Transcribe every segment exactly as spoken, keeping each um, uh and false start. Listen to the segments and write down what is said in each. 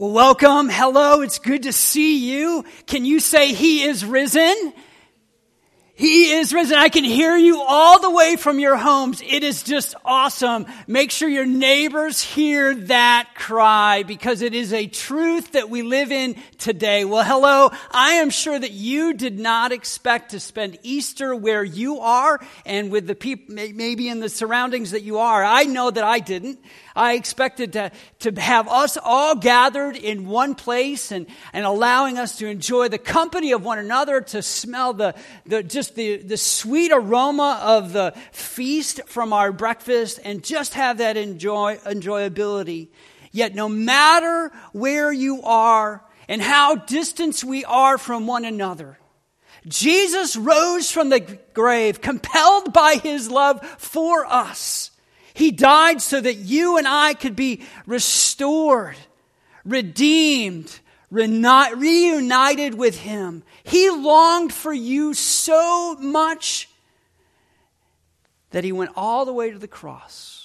Well, welcome. Hello. It's good to see you. Can you say He is risen? He is risen. I can hear you all the way from your homes. It is just awesome. Make sure your neighbors hear that cry because it is a truth that we live in today. Well, hello. I am sure that you did not expect to spend Easter where you are and with the people, maybe in the surroundings that you are. I know that I didn't. I expected to, to have us all gathered in one place and, and allowing us to enjoy the company of one another, to smell the, the just the, the sweet aroma of the feast from our breakfast and just have that enjoy enjoyability. Yet no matter where you are and how distant we are from one another, Jesus rose from the grave, compelled by His love for us. He died so that you and I could be restored, redeemed, reunited with Him. He longed for you so much that He went all the way to the cross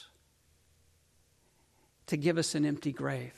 to give us an empty grave.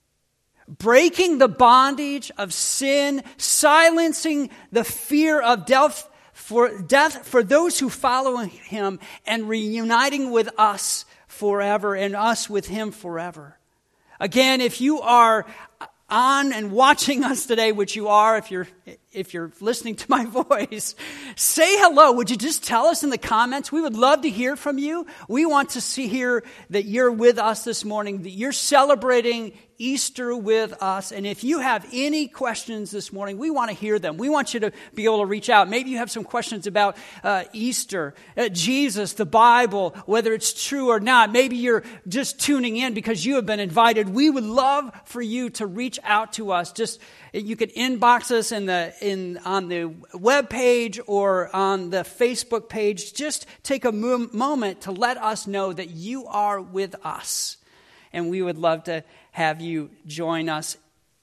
Breaking the bondage of sin, silencing the fear of death for death for those who follow Him, and reuniting with us forever and us with Him forever. Again, if you are on and watching us today, which you are if you're if you're listening to my voice, say hello. Would you just tell us in the comments? We would love to hear from you. We want to see here that you're with us this morning, that you're celebrating Easter with us. And if you have any questions this morning, we want to hear them. We want you to be able to reach out. Maybe you have some questions about uh, Easter, uh, Jesus, the Bible, whether it's true or not. Maybe you're just tuning in because you have been invited. We would love for you to reach out to us. Just you can inbox us in the in on the web page or on the Facebook page. Just take a mo- moment to let us know that you are with us. And we would love to have you join us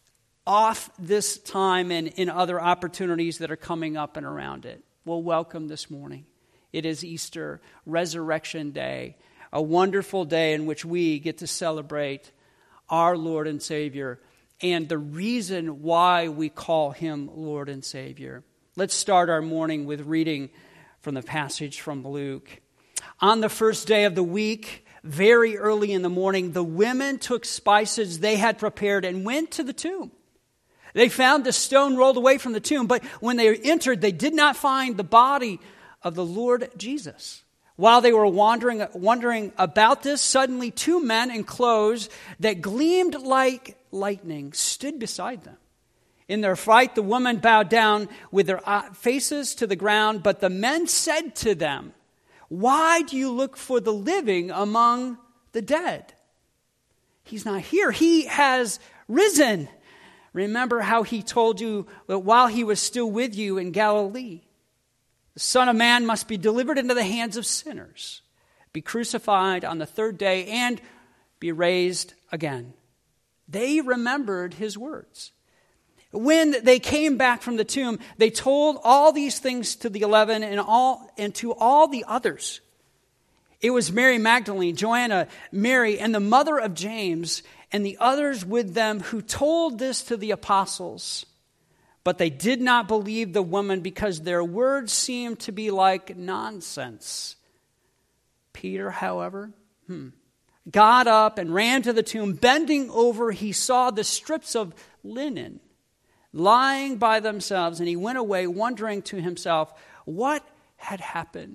off this time and in other opportunities that are coming up and around it. Well, welcome this morning. It is Easter, Resurrection Day, a wonderful day in which we get to celebrate our Lord and Savior and the reason why we call Him Lord and Savior. Let's start our morning with reading from the passage from Luke. On the first day of the week, very early in the morning, the women took spices they had prepared and went to the tomb. They found the stone rolled away from the tomb, but when they entered, they did not find the body of the Lord Jesus. While they were wandering, wondering about this, suddenly two men in clothes that gleamed like lightning stood beside them. In their fright, the women bowed down with their faces to the ground, but the men said to them, "Why do you look for the living among the dead? He's not here. He has risen. Remember how He told you that while He was still with you in Galilee. The Son of Man must be delivered into the hands of sinners, be crucified on the third day, and be raised again." They remembered His words. When they came back from the tomb, they told all these things to the eleven and all and to all the others. It was Mary Magdalene, Joanna, Mary, and the mother of James, and the others with them who told this to the apostles. But they did not believe the woman because their words seemed to be like nonsense. Peter, however, hmm, got up and ran to the tomb. Bending over, he saw the strips of linen lying by themselves, and he went away wondering to himself what had happened.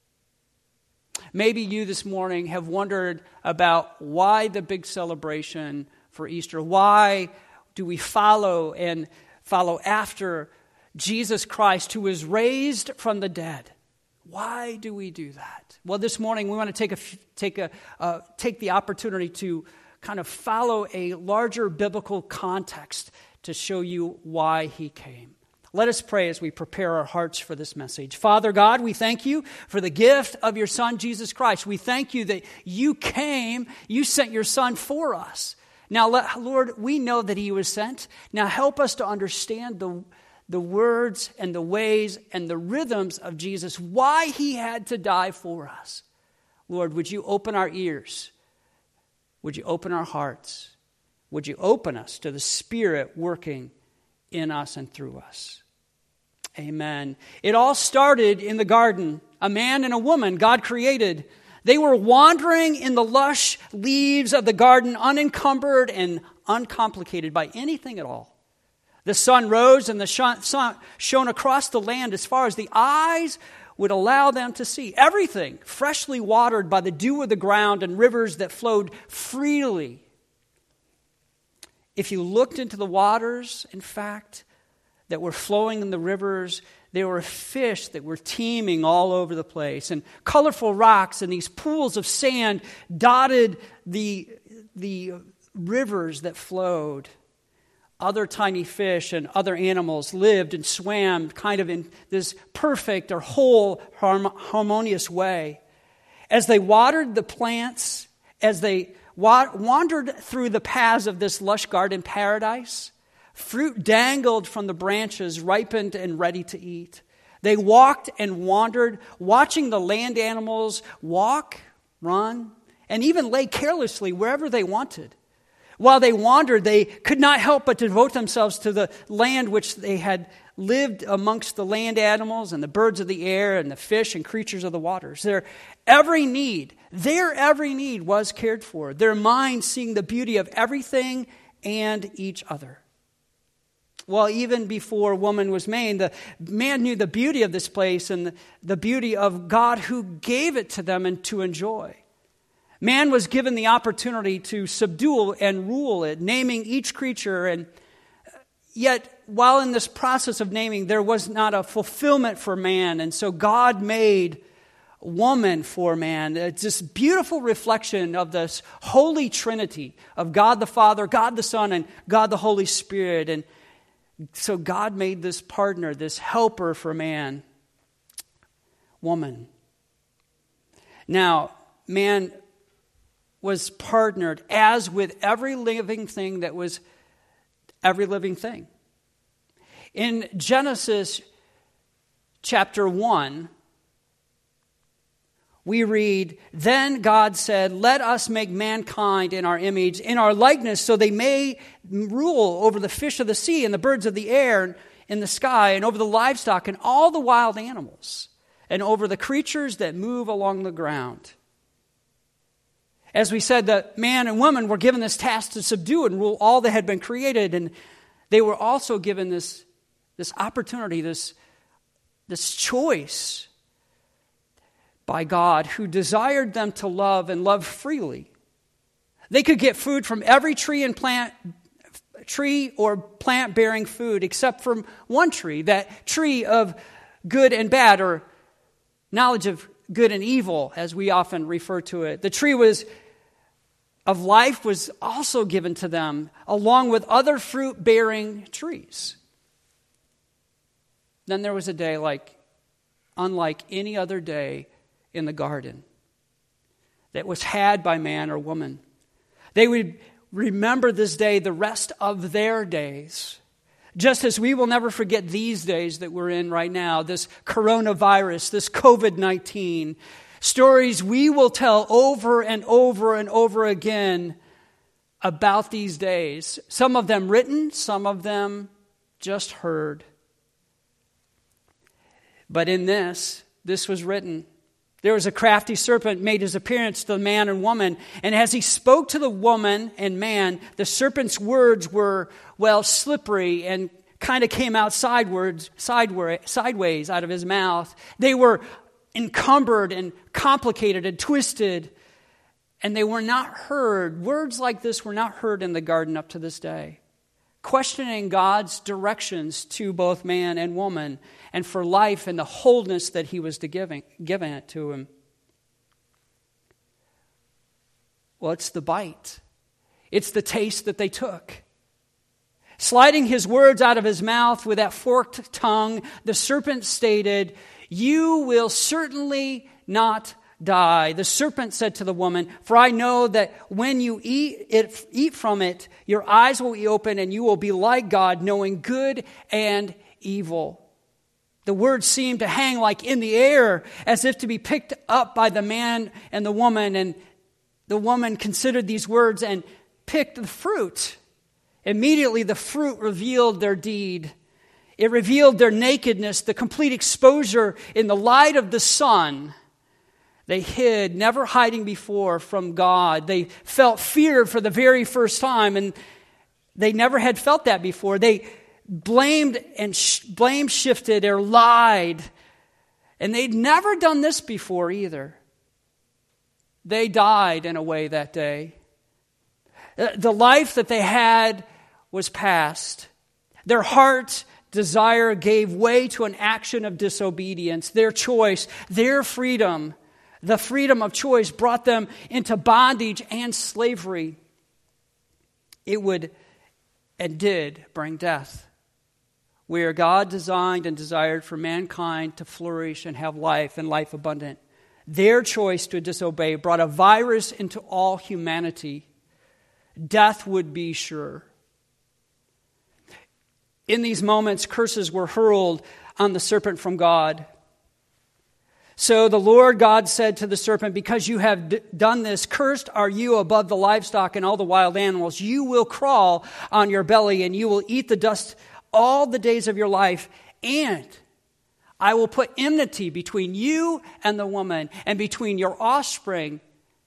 Maybe you this morning have wondered about why the big celebration for Easter. Why do we follow and follow after Jesus Christ, who was raised from the dead? Why do we do that? Well, this morning we want to take a take a uh, take the opportunity to kind of follow a larger biblical context to show you why He came. Let us pray as we prepare our hearts for this message. Father God, we thank You for the gift of Your Son, Jesus Christ. We thank You that You came, You sent Your Son for us. Now, Lord, we know that He was sent. Now help us to understand the, the words and the ways and the rhythms of Jesus, why He had to die for us. Lord, would You open our ears? Would You open our hearts? Would you open us to the Spirit working in us and through us? Amen. It all started in the garden. A man and a woman God created. They were wandering in the lush leaves of the garden, unencumbered and uncomplicated by anything at all. The sun rose and the sun shone across the land as far as the eyes would allow them to see. Everything freshly watered by the dew of the ground and rivers that flowed freely. If you looked into the waters, in fact, that were flowing in the rivers, there were fish that were teeming all over the place, and colorful rocks and these pools of sand dotted the, the rivers that flowed. Other tiny fish and other animals lived and swam kind of in this perfect or whole harmonious way. As they watered the plants, as they wa- wandered through the paths of this lush garden paradise, fruit dangled from the branches, ripened and ready to eat. They walked and wandered, watching the land animals walk, run, and even lay carelessly wherever they wanted. While they wandered, they could not help but devote themselves to the land which they had lived amongst the land animals and the birds of the air and the fish and creatures of the waters. Their every need, their every need was cared for. Their minds seeing the beauty of everything and each other. Well, even before woman was made, the man knew the beauty of this place and the, the beauty of God who gave it to them and to enjoy. Man was given the opportunity to subdue and rule it, naming each creature. And yet, while in this process of naming, there was not a fulfillment for man. And so God made woman for man. It's this beautiful reflection of this holy Trinity of God the Father, God the Son, and God the Holy Spirit. And so God made this partner, this helper for man, woman. Now, man was partnered as with every living thing that was every living thing. In Genesis chapter one, we read, "Then God said, 'Let us make mankind in our image, in our likeness, so they may rule over the fish of the sea and the birds of the air in the sky, and over the livestock and all the wild animals, and over the creatures that move along the ground.'" As we said, the man and woman were given this task to subdue and rule all that had been created, and they were also given this, this opportunity, this, this choice by God, who desired them to love and love freely. They could get food from every tree and plant, tree or plant-bearing food, except from one tree, that tree of good and bad, or knowledge of good and evil, as we often refer to it. The tree was of life was also given to them, along with other fruit-bearing trees. Then there was a day like, unlike any other day in the garden, that was had by man or woman. They would remember this day the rest of their days, just as we will never forget these days that we're in right now, this coronavirus, this covid nineteen. Stories we will tell over and over and over again about these days. Some of them written, some of them just heard. But in this, this was written. There was a crafty serpent made his appearance to the man and woman. And as he spoke to the woman and man, the serpent's words were, well, slippery and kind of came out sideways, sideways out of his mouth. They were encumbered and complicated and twisted, and they were not heard. Words like this were not heard in the garden up to this day. Questioning God's directions to both man and woman, and for life and the wholeness that he was to giving, giving it to him. Well, it's the bite. It's the taste that they took. Sliding his words out of his mouth with that forked tongue, the serpent stated, "You will certainly not die." The serpent said to the woman, "For I know that when you eat it, eat from it, your eyes will be open and you will be like God, knowing good and evil." The words seemed to hang like in the air, as if to be picked up by the man and the woman. And the woman considered these words and picked the fruit Immediately the fruit revealed their deed. It revealed their nakedness, the complete exposure in the light of the sun. They hid, never hiding before from God. They felt fear for the very first time, and they never had felt that before. They blamed and sh- blame shifted or lied, and they'd never done this before either. They died in a way that day. The life that they had was past. Their heart desire gave way to an action of disobedience. Their choice, their freedom, the freedom of choice brought them into bondage and slavery. It would and did bring death. Where God designed and desired for mankind to flourish and have life and life abundant, their choice to disobey brought a virus into all humanity. Death would be sure. In these moments, curses were hurled on the serpent from God. So the Lord God said to the serpent, because you have d- done this, cursed are you above the livestock and all the wild animals. You will crawl on your belly and you will eat the dust all the days of your life. And I will put enmity between you and the woman, and between your offspring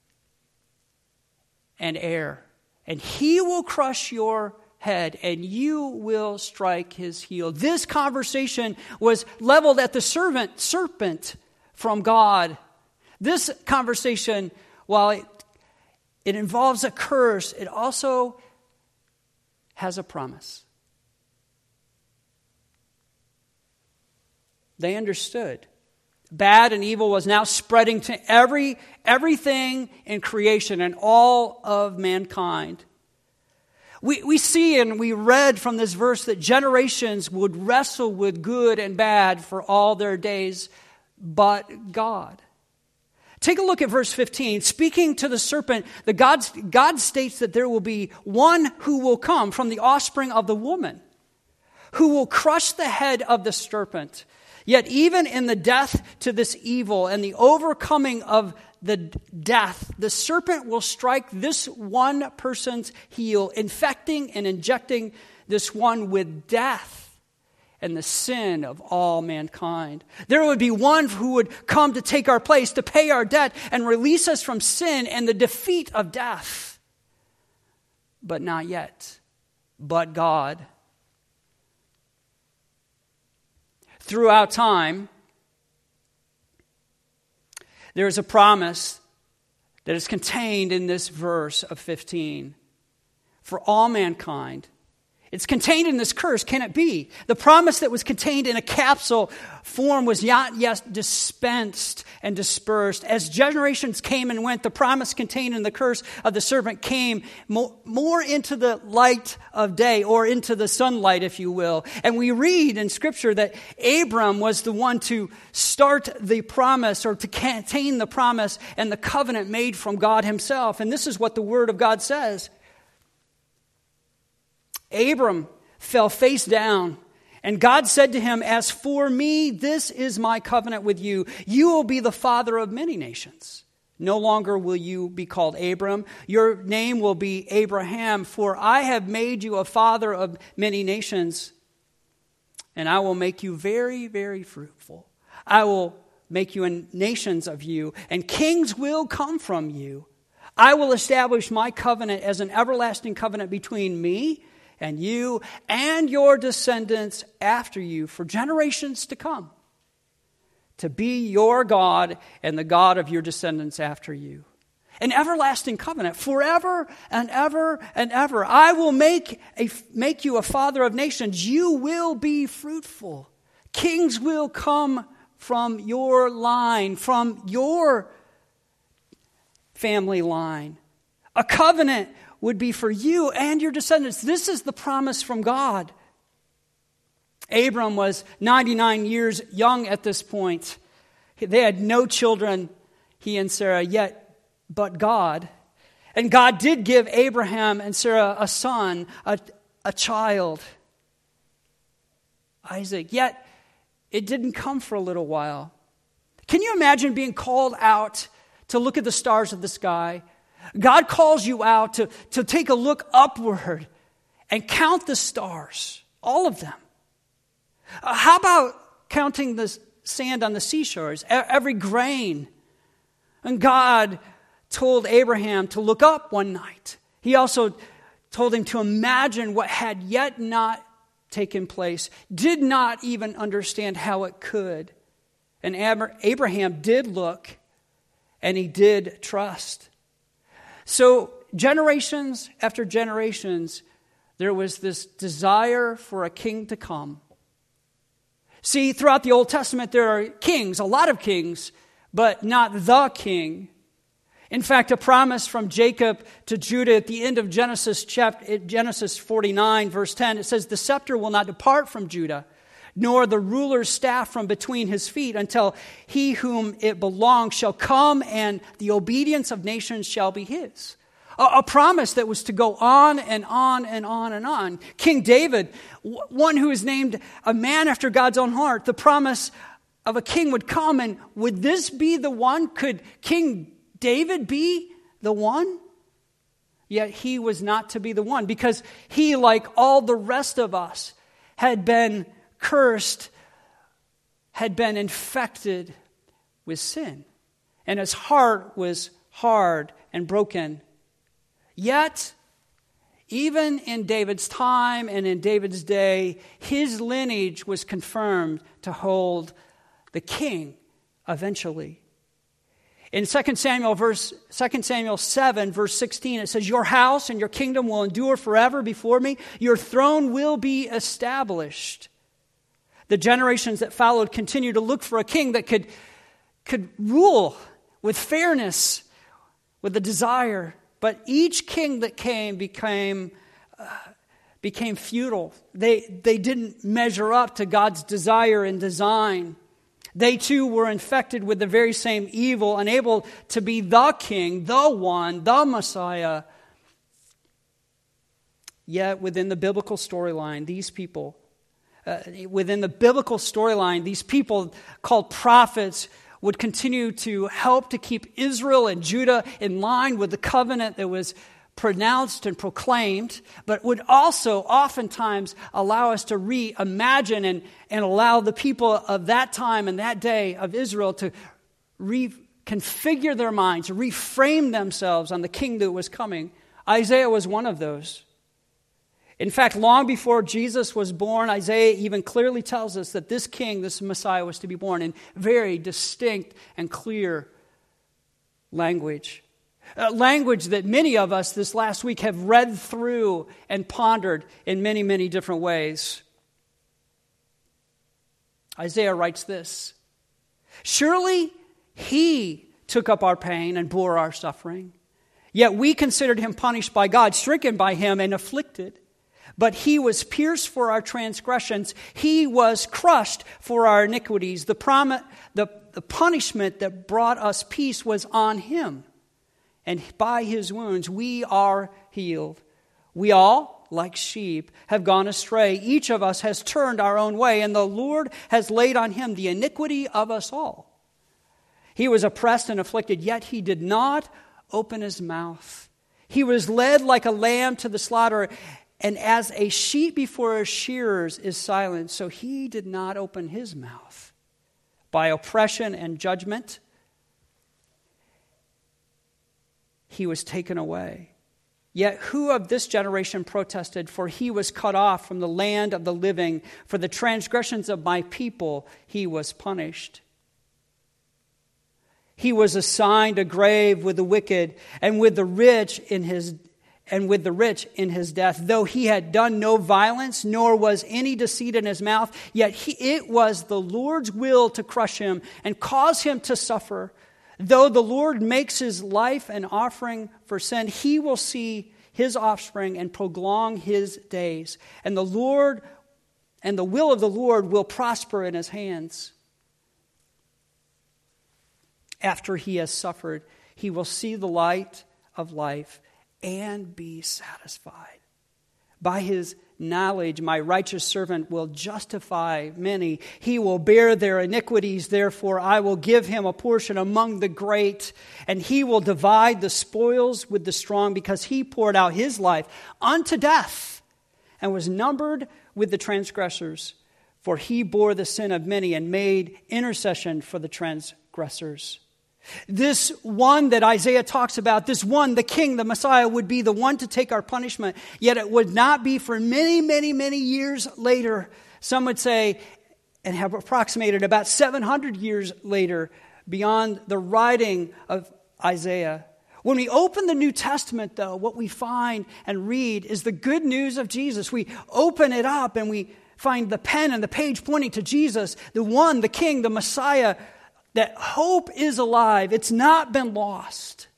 and heir. And he will crush your head, and you will strike his heel. This conversation was leveled at the servant, serpent from God. This conversation, while it, it involves a curse, it also has a promise. They understood. Bad and evil was now spreading to every everything in creation and all of mankind. We, we see and we read from this verse that generations would wrestle with good and bad for all their days, but God. Take a look at verse fifteen. Speaking to the serpent, the God, God states that there will be one who will come from the offspring of the woman, who will crush the head of the serpent. Yet even in the death to this evil and the overcoming of the death, the serpent will strike this one person's heel, infecting and injecting this one with death and the sin of all mankind. There would be one who would come to take our place, to pay our debt and release us from sin and the defeat of death. But not yet, but God. Throughout time, there is a promise that is contained in this verse of fifteen for all mankind. It's contained in this curse. Can it be? The promise that was contained in a capsule form was not yet dispensed and dispersed. As generations came and went, the promise contained in the curse of the serpent came more, more into the light of day, or into the sunlight, if you will. And we read in Scripture that Abram was the one to start the promise, or to contain the promise and the covenant made from God himself. And this is what the Word of God says. Abram fell face down, and God said to him, as for me, this is my covenant with you. You will be the father of many nations. No longer will you be called Abram. Your name will be Abraham, for I have made you a father of many nations, and I will make you very, very fruitful. I will make you a nations of you, and kings will come from you. I will establish my covenant as an everlasting covenant between me and you and your descendants after you for generations to come, to be your God and the God of your descendants after you. An everlasting covenant, forever and ever and ever. I will make a, make you a father of nations. You will be fruitful. Kings will come from your line, from your family line. A covenant would be for you and your descendants. This is the promise from God. Abram was ninety-nine years young at this point. They had no children, he and Sarah, yet but God. And God did give Abraham and Sarah a son, a, a child, Isaac. Yet it didn't come for a little while. Can you imagine being called out to look at the stars of the sky? God calls you out to, to take a look upward and count the stars, all of them. Uh, how about counting the sand on the seashores, every grain? And God told Abraham to look up one night. He also told him to imagine what had yet not taken place, did not even understand how it could. And Abraham did look, and he did trust. So generations after generations, there was this desire for a king to come. See, throughout the Old Testament, there are kings, a lot of kings, but not the king. In fact, a promise from Jacob to Judah at the end of Genesis chapter, Genesis forty-nine, verse ten, it says, "The scepter will not depart from Judah, nor the ruler's staff from between his feet, until he whom it belongs shall come, and the obedience of nations shall be his." A, a promise that was to go on and on and on and on. King David, one who is named a man after God's own heart, the promise of a king would come, and would this be the one? Could King David be the one? Yet he was not to be the one, because he, like all the rest of us, had been cursed, had been infected with sin. And his heart was hard and broken. Yet, even in David's time and in David's day, his lineage was confirmed to hold the king eventually. In Second Samuel verse Second Samuel seven, verse sixteen, it says, "Your house and your kingdom will endure forever before me. Your throne will be established." The generations that followed continued to look for a king that could, could rule with fairness, with a desire. But each king that came became uh, became futile. They, they didn't measure up to God's desire and design. They too were infected with the very same evil, unable to be the king, the one, the Messiah. Yet within the biblical storyline, these people, uh, within the biblical storyline, these people called prophets would continue to help to keep Israel and Judah in line with the covenant that was pronounced and proclaimed, but would also oftentimes allow us to reimagine and, and allow the people of that time and that day of Israel to reconfigure their minds, reframe themselves on the king that was coming. Isaiah was one of those. In fact, long before Jesus was born, Isaiah even clearly tells us that this king, this Messiah, was to be born in very distinct and clear language. Uh, language that many of us this last week have read through and pondered in many, many different ways. Isaiah writes this: "Surely he took up our pain and bore our suffering. Yet we considered him punished by God, stricken by him and afflicted. But he was pierced for our transgressions. He was crushed for our iniquities. The, prom- the, the punishment that brought us peace was on him. And by his wounds we are healed. We all, like sheep, have gone astray. Each of us has turned our own way, and the Lord has laid on him the iniquity of us all. He was oppressed and afflicted, yet he did not open his mouth. He was led like a lamb to the slaughter, and as a sheep before her shearers is silent, so he did not open his mouth. By oppression and judgment he was taken away. Yet who of this generation protested? For he was cut off from the land of the living. For the transgressions of my people he was punished. He was assigned a grave with the wicked and with the rich in his and with the rich in his death. Though he had done no violence, nor was any deceit in his mouth, yet he, it was the Lord's will to crush him and cause him to suffer. Though the Lord makes his life an offering for sin, he will see his offspring and prolong his days. And the Lord and the will of the Lord will prosper in his hands. After he has suffered, he will see the light of life and be satisfied. By his knowledge, my righteous servant will justify many. He will bear their iniquities. Therefore, I will give him a portion among the great, and he will divide the spoils with the strong, because he poured out his life unto death and was numbered with the transgressors. For he bore the sin of many and made intercession for the transgressors. This one that Isaiah talks about, this one, the king, the Messiah, would be the one to take our punishment. Yet it would not be for many, many, many years later. Some would say, and have approximated about seven hundred years later, beyond the writing of Isaiah. When we open the New Testament, though, what we find and read is the good news of Jesus. We open it up and we find the pen and the page pointing to Jesus, the one, the King, the Messiah, that hope is alive. It's not been lost.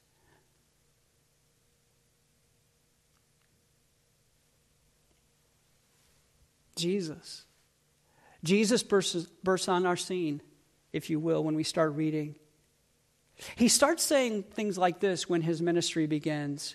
Jesus. Jesus bursts, bursts on our scene, if you will, when we start reading. He starts saying things like this when his ministry begins.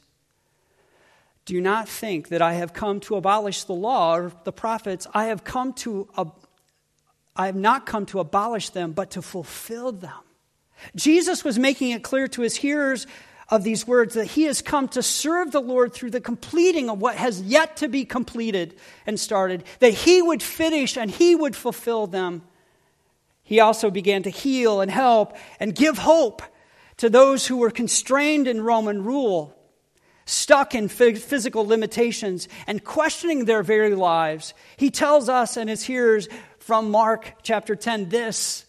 Do not think that I have come to abolish the law or the prophets. I have come to ab- I have not come to abolish them, but to fulfill them. Jesus was making it clear to his hearers of these words that he has come to serve the Lord through the completing of what has yet to be completed and started, that he would finish and he would fulfill them. He also began to heal and help and give hope to those who were constrained in Roman rule, stuck in physical limitations, and questioning their very lives. He tells us and his hearers from Mark chapter ten this: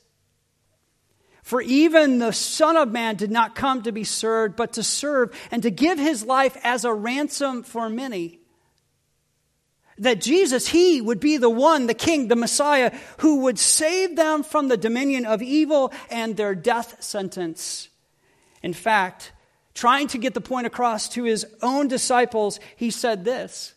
for even the Son of Man did not come to be served, but to serve and to give his life as a ransom for many. That Jesus, he would be the one, the King, the Messiah, who would save them from the dominion of evil and their death sentence. In fact, trying to get the point across to his own disciples, he said this: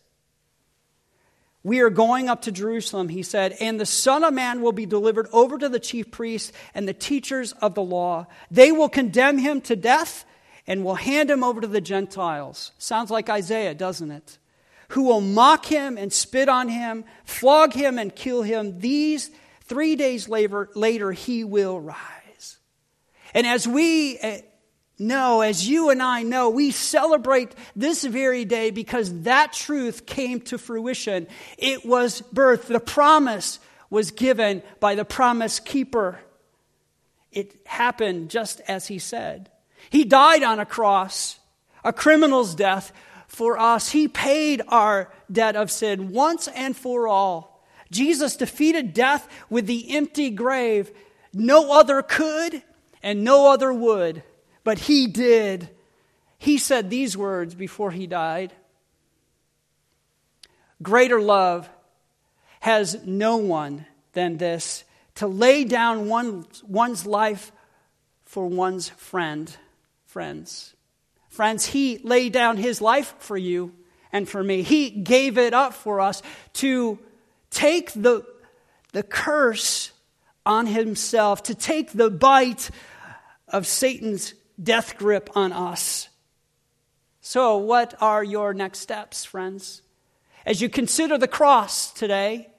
we are going up to Jerusalem, he said, and the Son of Man will be delivered over to the chief priests and the teachers of the law. They will condemn him to death and will hand him over to the Gentiles. Sounds like Isaiah, doesn't it? Who will mock him and spit on him, flog him and kill him. These three days later, later he will rise. And as we know, as you and I know, we celebrate this very day because that truth came to fruition. It was birthed. The promise was given by the promise keeper. It happened just as he said. He died on a cross, a criminal's death for us. He paid our debt of sin once and for all. Jesus defeated death with the empty grave. No other could and no other would. But he did. He said these words before he died: greater love has no one than this, to lay down one, one's life for one's friend, friends. Friends, he laid down his life for you and for me. He gave it up for us to take the, the curse on himself, to take the bite of Satan's death grip on us. So what are your next steps, friends? As you consider the cross today,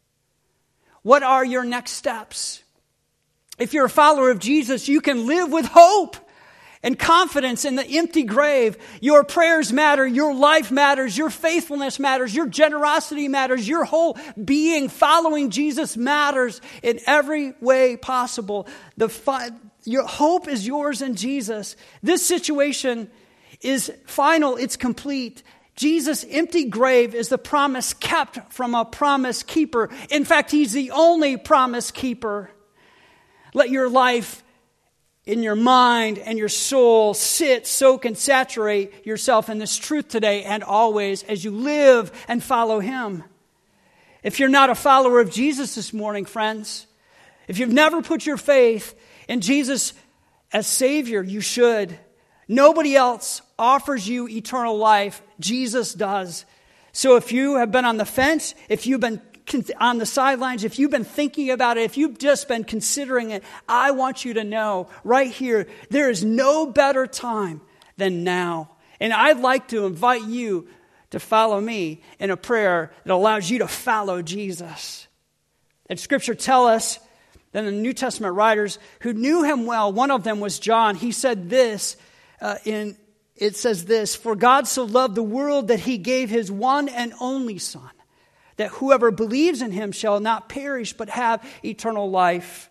what are your next steps? If you're a follower of Jesus, you can live with hope and confidence in the empty grave. Your prayers matter, your life matters, your faithfulness matters, your generosity matters, your whole being following Jesus matters in every way possible. The fi- Your hope is yours in Jesus. This situation is final. It's complete. Jesus' empty grave is the promise kept from a promise keeper. In fact, he's the only promise keeper. Let your life in your mind and your soul sit, soak, and saturate yourself in this truth today and always as you live and follow him. If you're not a follower of Jesus this morning, friends, if you've never put your faith in Jesus as Savior, you should. Nobody else offers you eternal life. Jesus does. So if you have been on the fence, if you've been on the sidelines, if you've been thinking about it, if you've just been considering it, I want you to know right here, there is no better time than now. And I'd like to invite you to follow me in a prayer that allows you to follow Jesus. And Scripture tells us, then the New Testament writers who knew him well, one of them was John. He said this, uh, in it says this: for God so loved the world that he gave his one and only Son, that whoever believes in him shall not perish but have eternal life.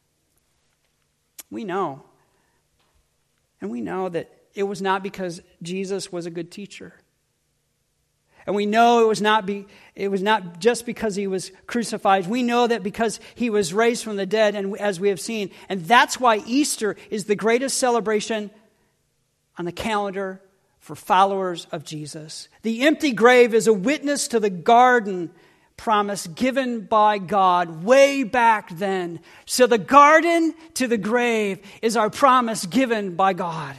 We know. And we know that it was not because Jesus was a good teacher. And we know it was not be, it was not just because he was crucified. We know that because he was raised from the dead, and as we have seen. And that's why Easter is the greatest celebration on the calendar for followers of Jesus. The empty grave is a witness to the garden promise given by God way back then. So the garden to the grave is our promise given by God.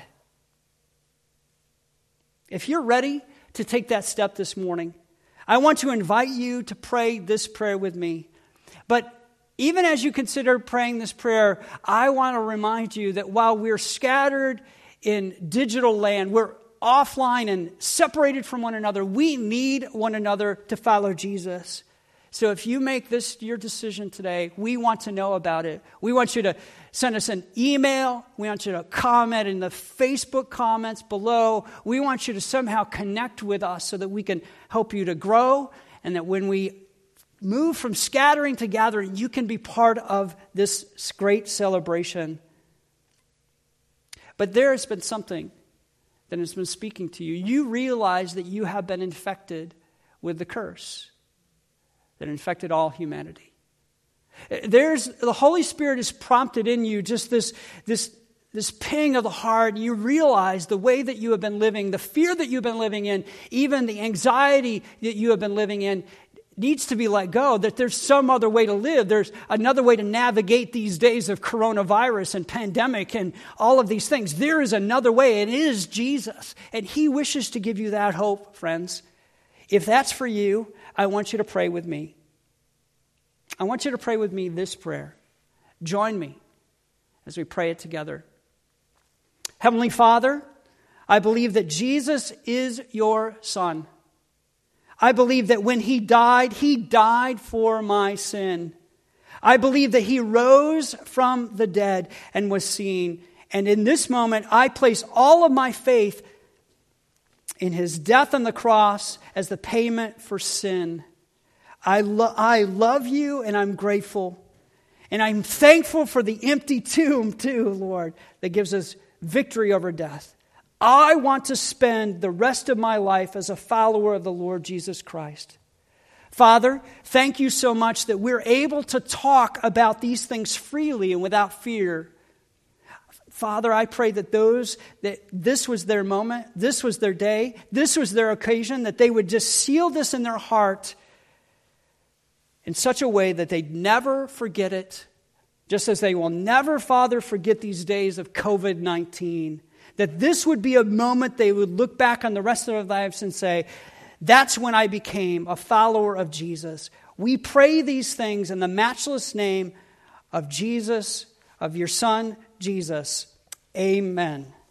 If you're ready to take that step this morning, I want to invite you to pray this prayer with me. But even as you consider praying this prayer, I want to remind you that while we're scattered in digital land, we're offline and separated from one another, we need one another to follow Jesus. So if you make this your decision today, we want to know about it. We want you to send us an email. We want you to comment in the Facebook comments below. We want you to somehow connect with us so that we can help you to grow, and that when we move from scattering to gathering, you can be part of this great celebration. But there has been something that has been speaking to you. You realize that you have been infected with the curse that infected all humanity. There's the Holy Spirit has prompted in you just this, this, this ping of the heart. You realize the way that you have been living, the fear that you've been living in, even the anxiety that you have been living in, needs to be let go, that there's some other way to live. There's another way to navigate these days of coronavirus and pandemic and all of these things. There is another way, and it is Jesus. And he wishes to give you that hope, friends. If that's for you, I want you to pray with me. I want you to pray with me this prayer. Join me as we pray it together. Heavenly Father, I believe that Jesus is your Son. I believe that when he died, he died for my sin. I believe that he rose from the dead and was seen. And in this moment, I place all of my faith in his death on the cross as the payment for sin. I, lo- I love you, and I'm grateful. And I'm thankful for the empty tomb too, Lord, that gives us victory over death. I want to spend the rest of my life as a follower of the Lord Jesus Christ. Father, thank you so much that we're able to talk about these things freely and without fear. Father, I pray that those, that this was their moment, this was their day, this was their occasion, that they would just seal this in their heart in such a way that they'd never forget it, just as they will never, Father, forget these days of covid nineteen. That this would be a moment they would look back on the rest of their lives and say, that's when I became a follower of Jesus. We pray these things in the matchless name of Jesus, of your Son, Jesus. Amen.